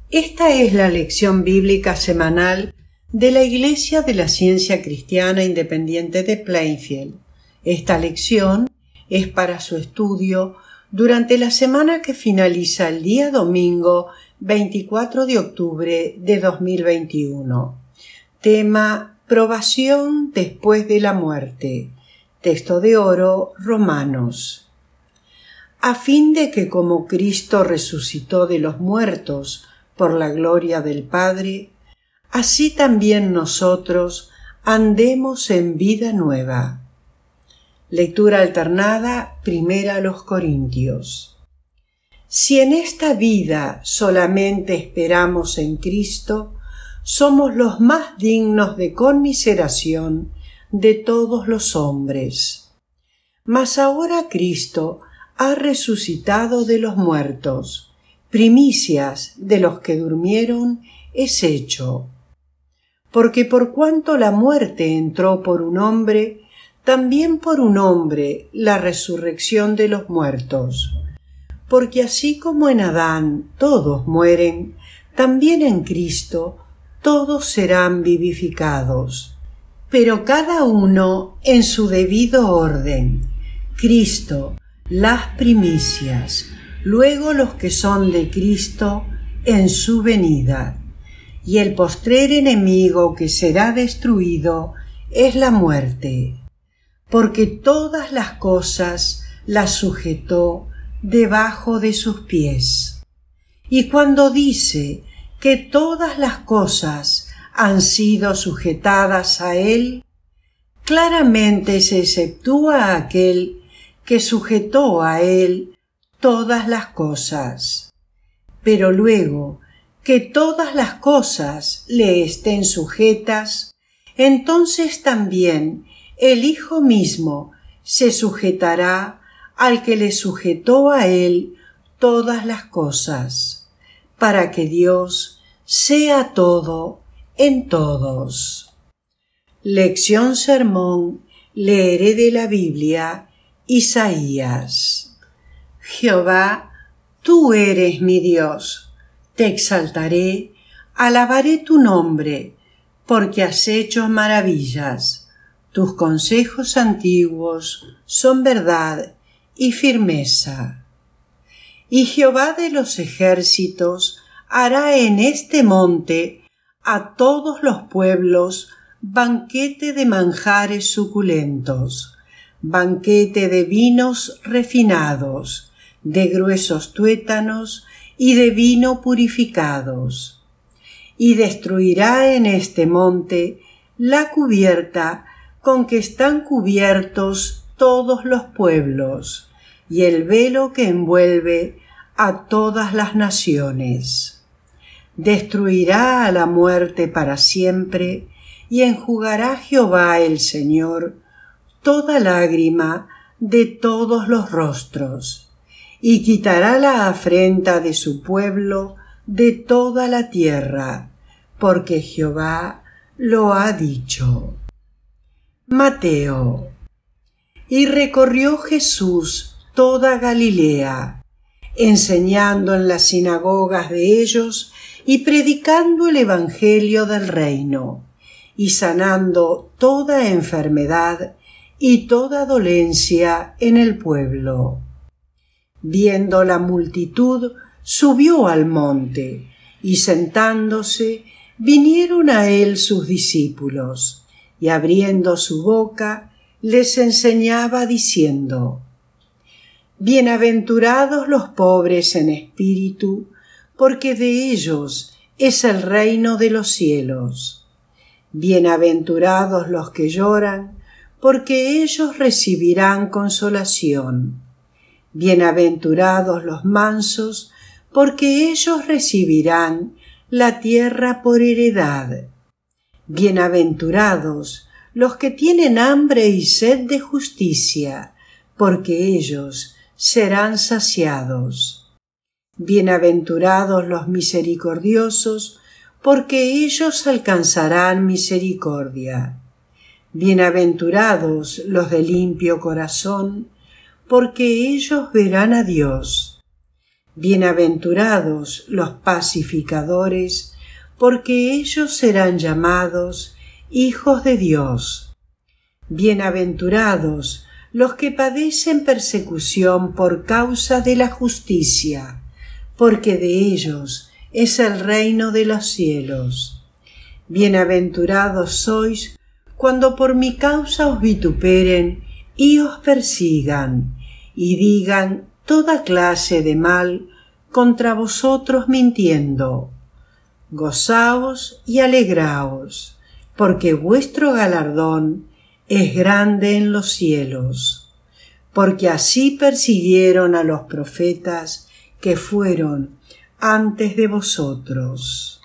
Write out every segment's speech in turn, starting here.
Esta es la lección bíblica semanal de la Iglesia de la Ciencia Cristiana Independiente de Plainfield. Esta lección es para su estudio durante la semana que finaliza el día domingo 24 de octubre de 2021. Tema: probación después de la muerte. Texto de oro, Romanos. A fin de que como Cristo resucitó de los muertos por la gloria del Padre, así también nosotros andemos en vida nueva. Lectura alternada, primera a los Corintios. Si en esta vida solamente esperamos en Cristo, somos los más dignos de conmiseración de todos los hombres. Mas ahora Cristo ha resucitado de los muertos, primicias de los que durmieron es hecho. Porque por cuanto la muerte entró por un hombre, también por un hombre la resurrección de los muertos. Porque así como en Adán todos mueren, también en Cristo todos serán vivificados. Pero cada uno en su debido orden. Cristo, las primicias, luego los que son de Cristo en su venida. Y el postrer enemigo que será destruido es la muerte, porque todas las cosas las sujetó debajo de sus pies. Y cuando dice que todas las cosas han sido sujetadas a él, claramente se exceptúa aquel que sujetó a él todas las cosas. Pero luego que todas las cosas le estén sujetas, entonces también el Hijo mismo se sujetará al que le sujetó a él todas las cosas, para que Dios sea todo en todos. Lección sermón, leeré de la Biblia, Isaías. Jehová, tú eres mi Dios, te exaltaré, alabaré tu nombre, porque has hecho maravillas. Tus consejos antiguos son verdad y firmeza. Y Jehová de los ejércitos hará en este monte a todos los pueblos banquete de manjares suculentos, banquete de vinos refinados, de gruesos tuétanos y de vino purificados. Y destruirá en este monte la cubierta con que están cubiertos todos los pueblos, y el velo que envuelve a todas las naciones. Destruirá a la muerte para siempre, y enjugará Jehová el Señor toda lágrima de todos los rostros, y quitará la afrenta de su pueblo de toda la tierra, porque Jehová lo ha dicho. Mateo. Y recorrió Jesús toda Galilea, enseñando en las sinagogas de ellos y predicando el evangelio del reino, y sanando toda enfermedad y toda dolencia en el pueblo. Viendo la multitud, subió al monte, y sentándose, vinieron a él sus discípulos, y abriendo su boca, les enseñaba diciendo: Bienaventurados los pobres en espíritu, porque de ellos es el reino de los cielos. Bienaventurados los que lloran, porque ellos recibirán consolación. Bienaventurados los mansos, porque ellos recibirán la tierra por heredad. Bienaventurados los que tienen hambre y sed de justicia, porque ellos serán saciados. Bienaventurados los misericordiosos, porque ellos alcanzarán misericordia. Bienaventurados los de limpio corazón, porque ellos verán a Dios. Bienaventurados los pacificadores, porque ellos serán llamados hijos de Dios. Bienaventurados los que padecen persecución por causa de la justicia, porque de ellos es el reino de los cielos. Bienaventurados sois cuando por mi causa os vituperen y os persigan, y digan toda clase de mal contra vosotros mintiendo. Gozaos y alegraos, porque vuestro galardón es grande en los cielos, porque así persiguieron a los profetas que fueron antes de vosotros.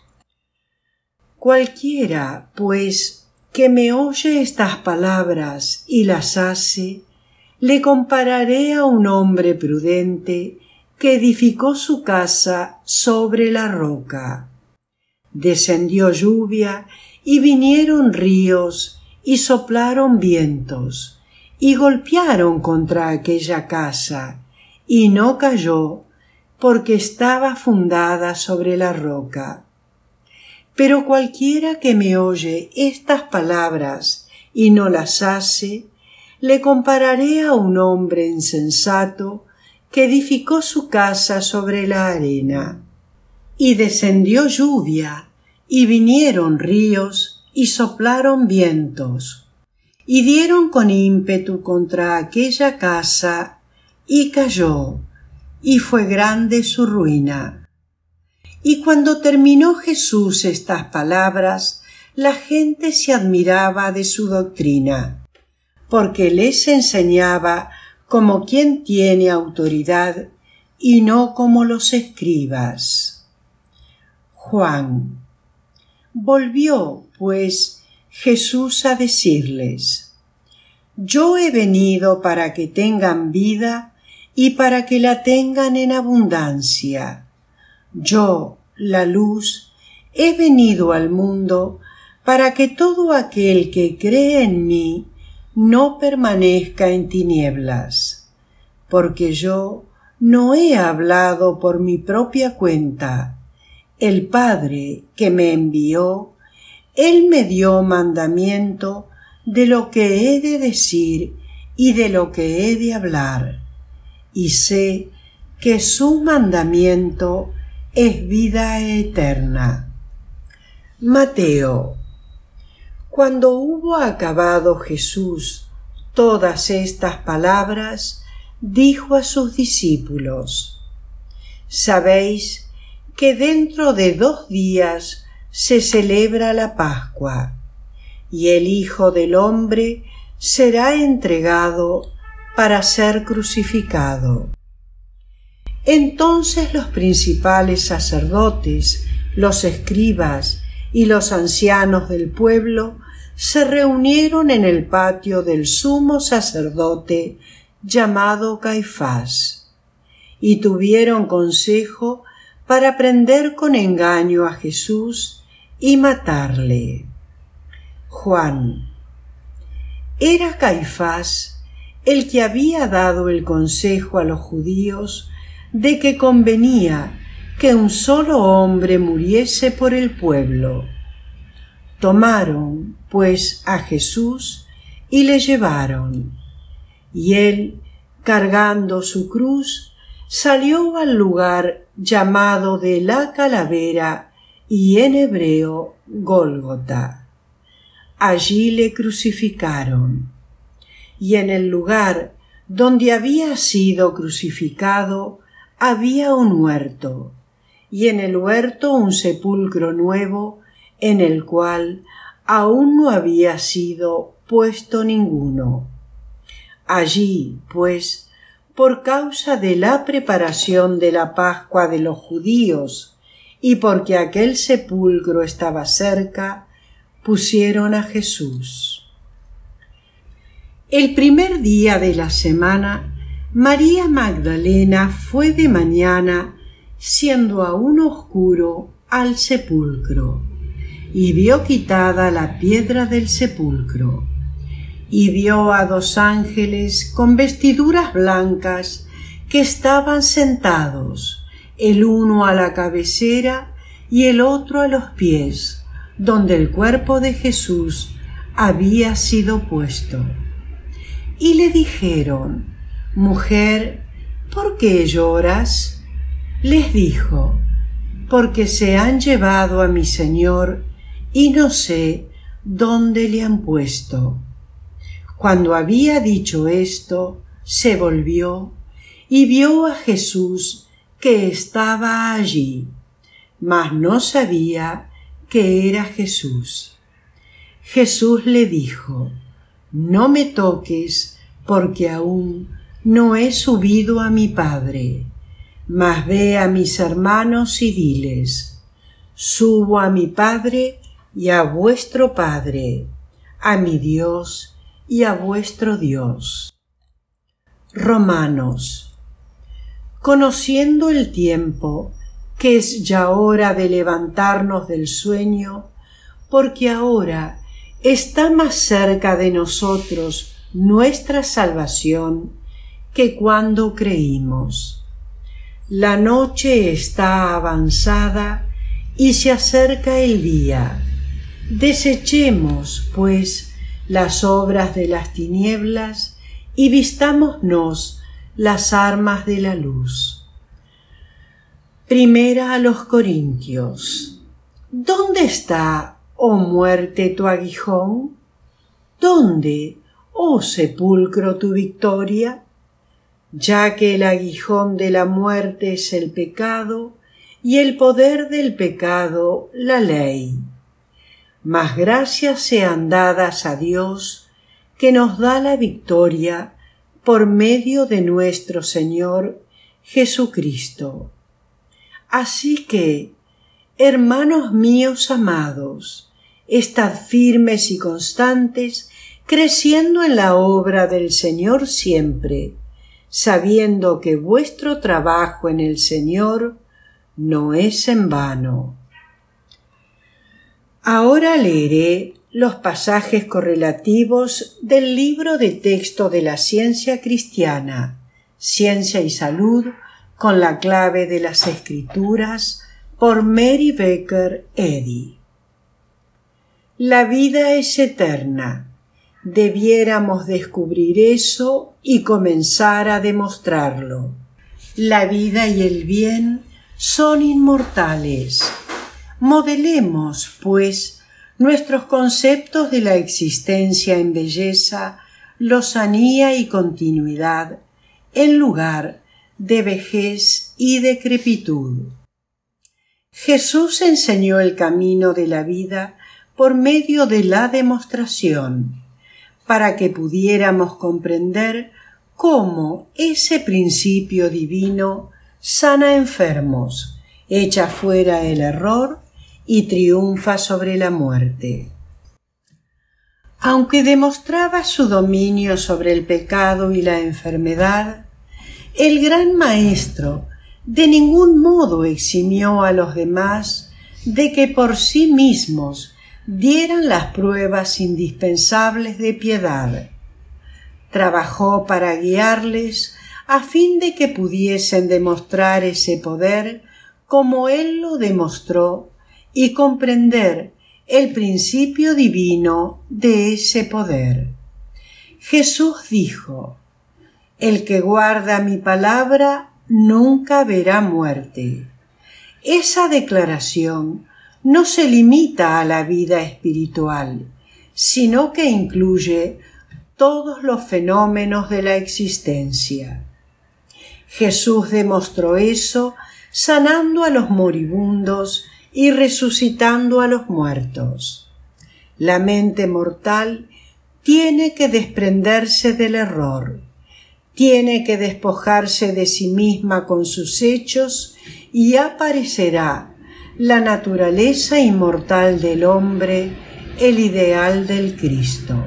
Cualquiera, pues, que me oye estas palabras y las hace, le compararé a un hombre prudente que edificó su casa sobre la roca. Descendió lluvia y vinieron ríos y soplaron vientos y golpearon contra aquella casa y no cayó porque estaba fundada sobre la roca. Pero cualquiera que me oye estas palabras y no las hace, le compararé a un hombre insensato que edificó su casa sobre la arena. Y descendió lluvia, y vinieron ríos, y soplaron vientos, y dieron con ímpetu contra aquella casa, y cayó, y fue grande su ruina. Y cuando terminó Jesús estas palabras, la gente se admiraba de su doctrina, porque les enseñaba como quien tiene autoridad y no como los escribas. Juan. Volvió, pues, Jesús a decirles: Yo he venido para que tengan vida y para que la tengan en abundancia. Yo, la luz, he venido al mundo para que todo aquel que cree en mí no permanezca en tinieblas, porque yo no he hablado por mi propia cuenta. El Padre que me envió, Él me dio mandamiento de lo que he de decir y de lo que he de hablar, y sé que su mandamiento es vida eterna. Mateo. Cuando hubo acabado Jesús todas estas palabras, dijo a sus discípulos: Sabéis que dentro de 2 días se celebra la Pascua, y el Hijo del Hombre será entregado para ser crucificado. Entonces los principales sacerdotes, los escribas y los ancianos del pueblo se reunieron en el patio del sumo sacerdote llamado Caifás, y tuvieron consejo para prender con engaño a Jesús y matarle. Juan. Era Caifás el que había dado el consejo a los judíos de que convenía que un solo hombre muriese por el pueblo. Tomaron, pues, a Jesús y le llevaron, y él, cargando su cruz, salió al lugar llamado de la Calavera y en hebreo Gólgota. Allí le crucificaron, y en el lugar donde había sido crucificado había un huerto, y en el huerto un sepulcro nuevo en el cual aún no había sido puesto ninguno. Allí, pues, por causa de la preparación de la Pascua de los judíos y porque aquel sepulcro estaba cerca, pusieron a Jesús. El primer día de la semana, María Magdalena fue de mañana, siendo aún oscuro, al sepulcro, y vio quitada la piedra del sepulcro, y vio a 2 ángeles con vestiduras blancas que estaban sentados, el uno a la cabecera y el otro a los pies, donde el cuerpo de Jesús había sido puesto. Y le dijeron: Mujer, ¿por qué lloras? Les dijo: Porque se han llevado a mi Señor y no sé dónde le han puesto. Cuando había dicho esto, se volvió y vio a Jesús que estaba allí, mas no sabía que era Jesús. Jesús le dijo: No me toques, porque aún no he subido a mi Padre. Mas ve a mis hermanos y diles: Subo a mi Padre y a vuestro Padre, a mi Dios y a vuestro Dios. Romanos. Conociendo el tiempo, que es ya hora de levantarnos del sueño, porque ahora está más cerca de nosotros nuestra salvación que cuando creímos. La noche está avanzada y se acerca el día. Desechemos, pues, las obras de las tinieblas y vistámonos las armas de la luz. Primera a los Corintios. ¿Dónde está, oh muerte, tu aguijón? ¿Dónde, oh sepulcro, tu victoria? Ya que el aguijón de la muerte es el pecado, y el poder del pecado la ley. Mas gracias sean dadas a Dios, que nos da la victoria por medio de nuestro Señor Jesucristo. Así que, hermanos míos amados, estad firmes y constantes, creciendo en la obra del Señor siempre, sabiendo que vuestro trabajo en el Señor no es en vano. Ahora leeré los pasajes correlativos del libro de texto de la ciencia cristiana, Ciencia y Salud, con la clave de las Escrituras, por Mary Baker Eddy. La vida es eterna. Debiéramos descubrir eso y comenzar a demostrarlo. La vida y el bien son inmortales. Modelemos, pues, nuestros conceptos de la existencia en belleza, lozanía y continuidad, en lugar de vejez y decrepitud. Jesús enseñó el camino de la vida por medio de la demostración, para que pudiéramos comprender cómo ese principio divino sana enfermos, echa fuera el error y triunfa sobre la muerte. Aunque demostraba su dominio sobre el pecado y la enfermedad, el gran maestro de ningún modo eximió a los demás de que por sí mismos dieran las pruebas indispensables de piedad. Trabajó para guiarles a fin de que pudiesen demostrar ese poder como él lo demostró y comprender el principio divino de ese poder. Jesús dijo: El que guarda mi palabra nunca verá muerte. Esa declaración no se limita a la vida espiritual, sino que incluye todos los fenómenos de la existencia. Jesús demostró eso sanando a los moribundos y resucitando a los muertos. La mente mortal tiene que desprenderse del error, tiene que despojarse de sí misma con sus hechos y aparecerá la naturaleza inmortal del hombre, el ideal del Cristo.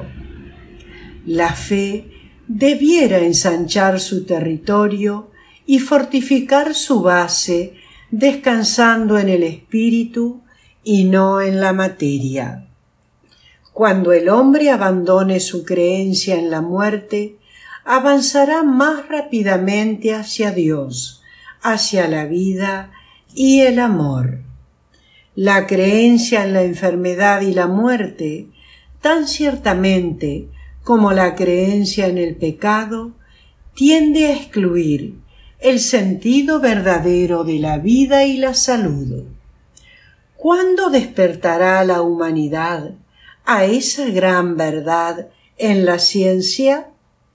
La fe debiera ensanchar su territorio y fortificar su base, descansando en el espíritu y no en la materia. Cuando el hombre abandone su creencia en la muerte, avanzará más rápidamente hacia Dios, hacia la vida y el amor. La creencia en la enfermedad y la muerte, tan ciertamente como la creencia en el pecado, tiende a excluir el sentido verdadero de la vida y la salud. ¿Cuándo despertará la humanidad a esa gran verdad en la ciencia?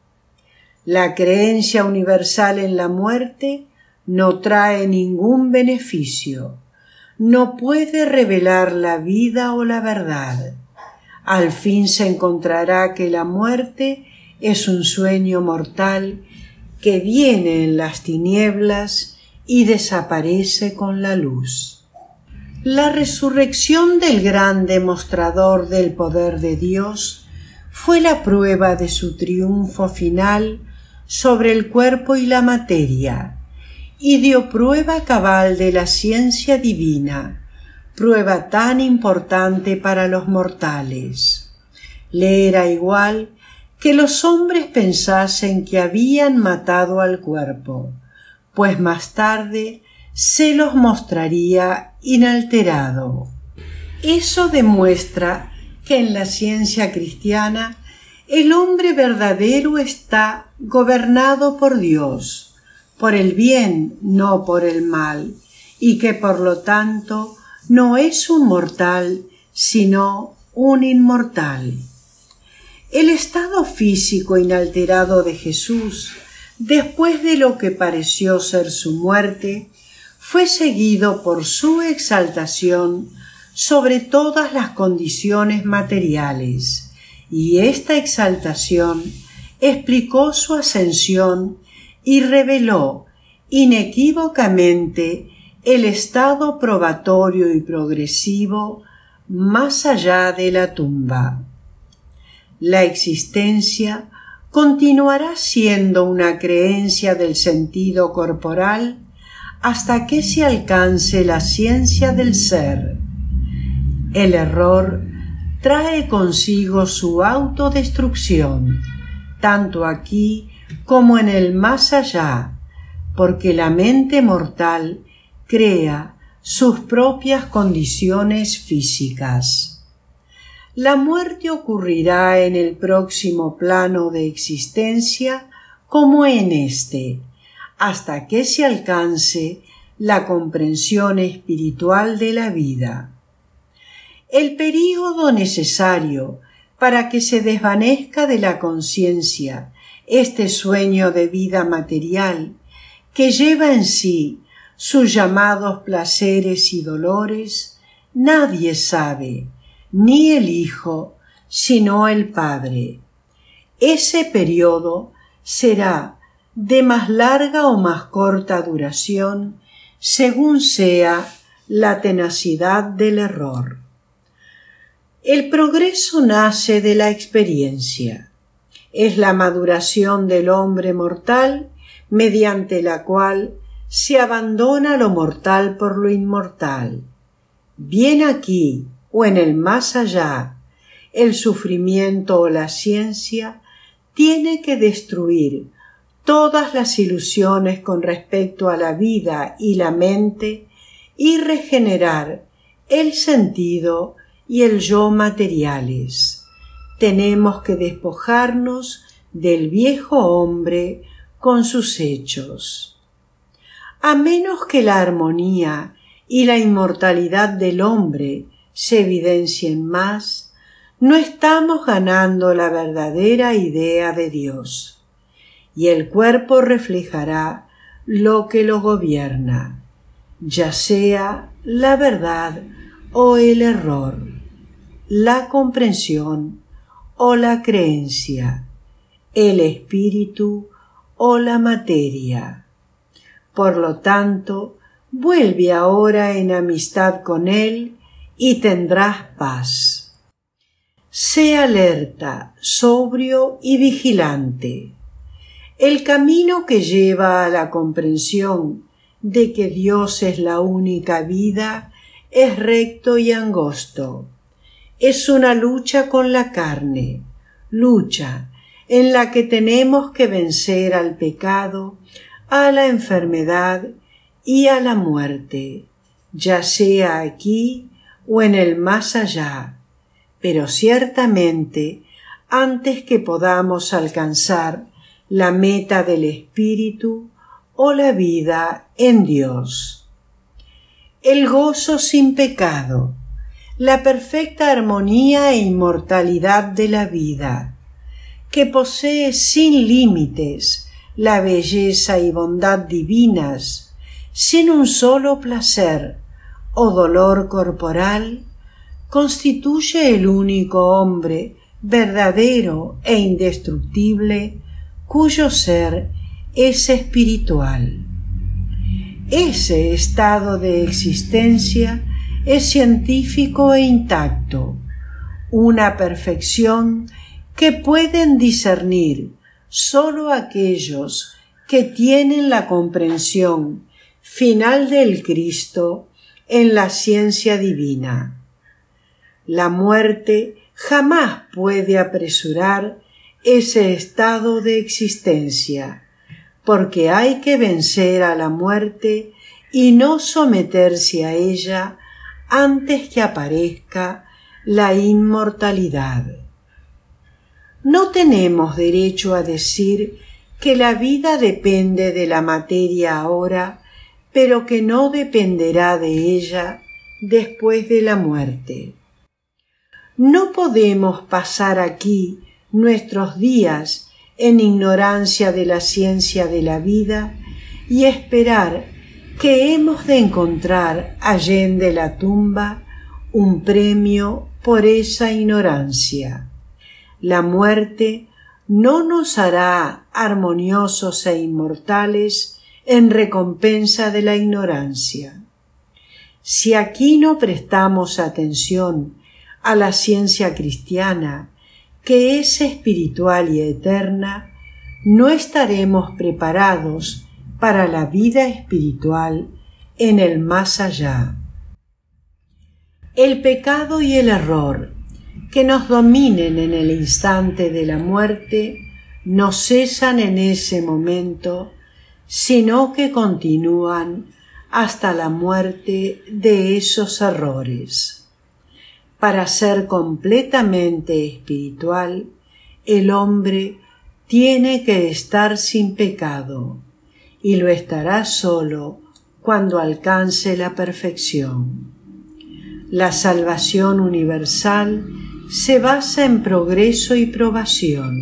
La creencia universal en la muerte no trae ningún beneficio, no puede revelar la vida o la verdad. Al fin se encontrará que la muerte es un sueño mortal que viene en las tinieblas y desaparece con la luz. La resurrección del gran demostrador del poder de Dios fue la prueba de su triunfo final sobre el cuerpo y la materia, y dio prueba cabal de la ciencia divina, prueba tan importante para los mortales. Le era igual que los hombres pensasen que habían matado al cuerpo, pues más tarde se los mostraría inalterado. Eso demuestra que en la ciencia cristiana el hombre verdadero está gobernado por Dios, por el bien, no por el mal, y que por lo tanto no es un mortal, sino un inmortal. El estado físico inalterado de Jesús, después de lo que pareció ser su muerte, fue seguido por su exaltación sobre todas las condiciones materiales, y esta exaltación explicó su ascensión y reveló inequívocamente el estado probatorio y progresivo más allá de la tumba. La existencia continuará siendo una creencia del sentido corporal hasta que se alcance la ciencia del ser. El error trae consigo su autodestrucción, tanto aquí como en el más allá, porque la mente mortal crea sus propias condiciones físicas. La muerte ocurrirá en el próximo plano de existencia como en este, hasta que se alcance la comprensión espiritual de la vida. El período necesario para que se desvanezca de la conciencia este sueño de vida material que lleva en sí sus llamados placeres y dolores, nadie sabe, ni el Hijo, sino el Padre. Ese periodo será de más larga o más corta duración, según sea la tenacidad del error. El progreso nace de la experiencia. Es la maduración del hombre mortal, mediante la cual se abandona lo mortal por lo inmortal. Bien aquí o en el más allá, el sufrimiento o la ciencia tiene que destruir todas las ilusiones con respecto a la vida y la mente y regenerar el sentido y el yo materiales. Tenemos que despojarnos del viejo hombre con sus hechos. A menos que la armonía y la inmortalidad del hombre se evidencien más, no estamos ganando la verdadera idea de Dios, y el cuerpo reflejará lo que lo gobierna, ya sea la verdad o el error, la comprensión o la creencia, el espíritu o la materia. Por lo tanto, vuelve ahora en amistad con Él y tendrás paz. Sé alerta, sobrio y vigilante. El camino que lleva a la comprensión de que Dios es la única vida es recto y angosto. Es una lucha con la carne, lucha en la que tenemos que vencer al pecado, a la enfermedad y a la muerte, ya sea aquí o en el más allá, pero ciertamente antes que podamos alcanzar la meta del espíritu o la vida en Dios. El gozo sin pecado, la perfecta armonía e inmortalidad de la vida, que posee sin límites la belleza y bondad divinas, sin un solo placer o dolor corporal, constituye el único hombre verdadero e indestructible cuyo ser es espiritual. Ese estado de existencia es científico e intacto, una perfección que pueden discernir sólo aquellos que tienen la comprensión final del Cristo en la ciencia divina. La muerte jamás puede apresurar ese estado de existencia, porque hay que vencer a la muerte y no someterse a ella antes que aparezca la inmortalidad. No tenemos derecho a decir que la vida depende de la materia ahora, pero que no dependerá de ella después de la muerte. No podemos pasar aquí nuestros días en ignorancia de la ciencia de la vida y esperar que hemos de encontrar allende la tumba un premio por esa ignorancia. La muerte no nos hará armoniosos e inmortales en recompensa de la ignorancia. Si aquí no prestamos atención a la ciencia cristiana, que es espiritual y eterna, no estaremos preparados para la vida espiritual en el más allá. El pecado y el error que nos dominen en el instante de la muerte no cesan en ese momento, sino que continúan hasta la muerte de esos errores. Para ser completamente espiritual, el hombre tiene que estar sin pecado, y lo estará solo cuando alcance la perfección. La salvación universal se basa en progreso y probación,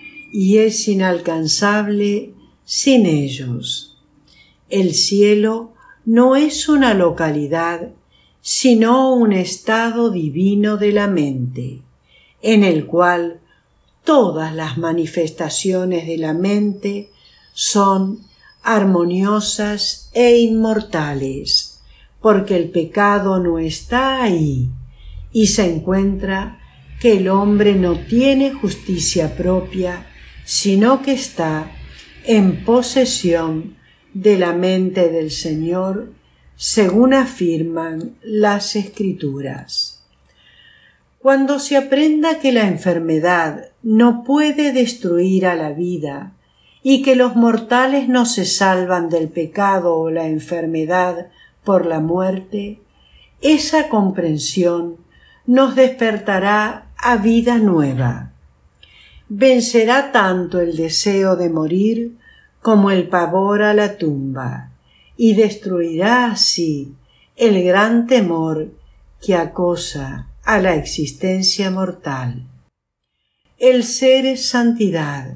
y es inalcanzable sin ellos. El cielo no es una localidad, sino un estado divino de la mente, en el cual todas las manifestaciones de la mente son armoniosas e inmortales, porque el pecado no está ahí, y se encuentra que el hombre no tiene justicia propia, sino que está en posesión de la mente del Señor, según afirman las Escrituras. Cuando se aprenda que la enfermedad no puede destruir a la vida y que los mortales no se salvan del pecado o la enfermedad por la muerte, esa comprensión nos despertará a vida nueva. Vencerá tanto el deseo de morir como el pavor a la tumba, y destruirá así el gran temor que acosa a la existencia mortal. El ser es santidad,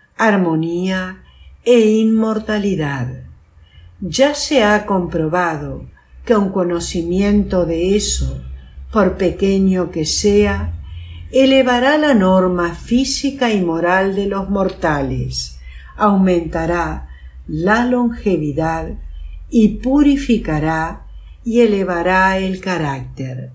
armonía e inmortalidad. Ya se ha comprobado que un conocimiento de eso, por pequeño que sea, elevará la norma física y moral de los mortales, aumentará la longevidad y purificará y elevará el carácter.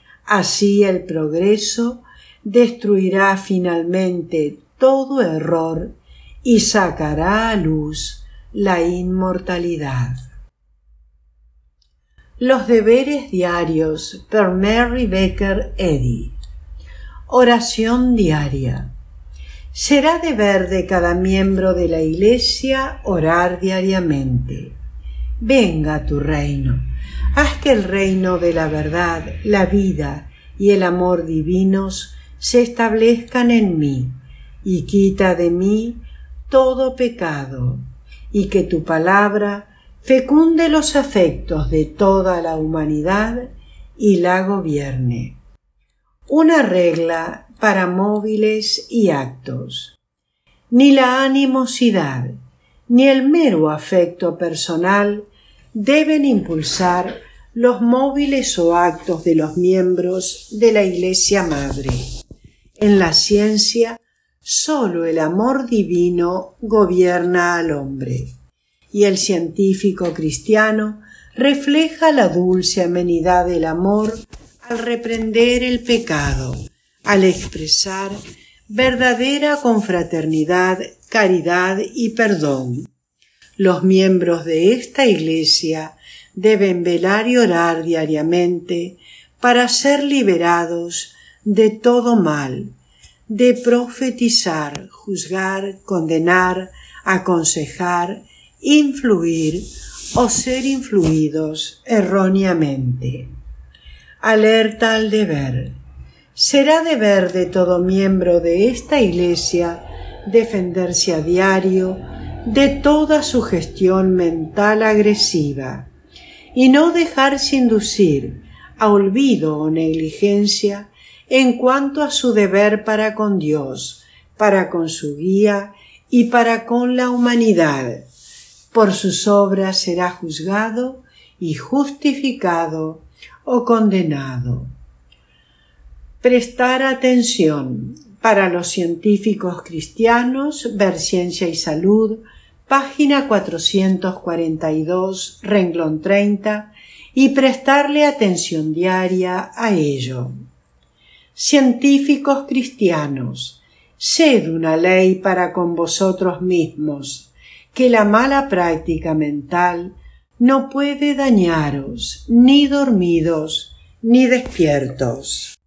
Así el progreso destruirá finalmente todo error y sacará a luz la inmortalidad. Los deberes diarios por Mary Baker Eddy. Oración diaria. Será deber de cada miembro de la Iglesia orar diariamente. venga tu reino. Haz que el reino de la verdad, la vida y el amor divinos se establezcan en mí, y quita de mí todo pecado, y que tu palabra fecunde los afectos de toda la humanidad y la gobierne. Una regla para móviles y actos. Ni la animosidad ni el mero afecto personal deben impulsar los móviles o actos de los miembros de la Iglesia Madre. En la ciencia, sólo el amor divino gobierna al hombre, y el científico cristiano refleja la dulce amenidad del amor al reprender el pecado, al expresar verdadera confraternidad, caridad y perdón. Los miembros de esta Iglesia deben velar y orar diariamente para ser liberados de todo mal, de profetizar, juzgar, condenar, aconsejar, influir o ser influidos erróneamente. Alerta al deber. Será deber de todo miembro de esta Iglesia defenderse a diario de toda sugestión mental agresiva y no dejarse inducir a olvido o negligencia en cuanto a su deber para con Dios, para con su guía y para con la humanidad. Por sus obras será juzgado y justificado o condenado. Prestar atención. Para los científicos cristianos, ver Ciencia y Salud, página 442, renglón 30, y prestarle atención diaria a ello. Científicos cristianos, sed una ley para con vosotros mismos, que la mala práctica mental no puede dañaros, ni dormidos, ni despiertos.